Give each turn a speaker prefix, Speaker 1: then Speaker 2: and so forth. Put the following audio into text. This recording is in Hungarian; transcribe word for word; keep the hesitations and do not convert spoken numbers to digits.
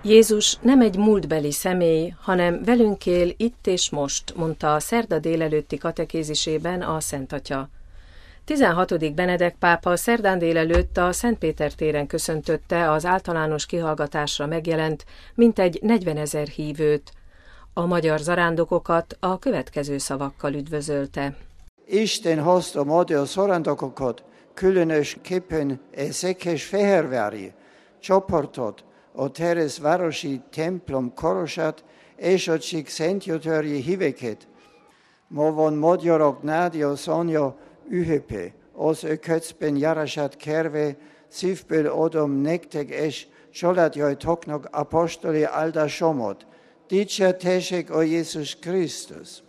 Speaker 1: Jézus nem egy múltbeli személy, hanem velünk él itt és most, mondta a szerda délelőtti katekézisében a Szent Atya. tizenhatodik Benedek pápa szerdán délelőtt a Szent Péter téren köszöntötte az általános kihallgatásra megjelent mintegy negyvenezer hívőt. A magyar zarándokokat a következő szavakkal üdvözölte.
Speaker 2: Isten hozta a magyar zarándokokat, különösképpen a Székesfehérvári csoportot, a Terézvárosi templom korosát és a Csíkszentgyörgyi híveket. Ma van magyarok Nádia Sonja ühepe, az ő köcben járását kérve, szívből adom nektek és családjaitoknak apostoli áldásomot. Dicsértessék a Jézus Krisztus!